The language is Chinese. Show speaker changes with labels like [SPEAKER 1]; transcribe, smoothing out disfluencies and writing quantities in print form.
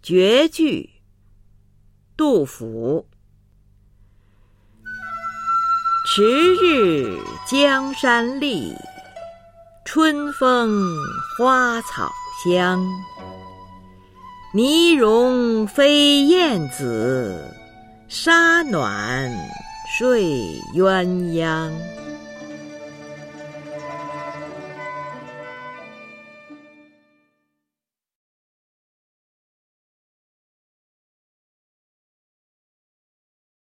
[SPEAKER 1] 绝句，杜甫。迟日江山丽，春风花草香。泥融飞燕子，沙暖睡鸳鸯。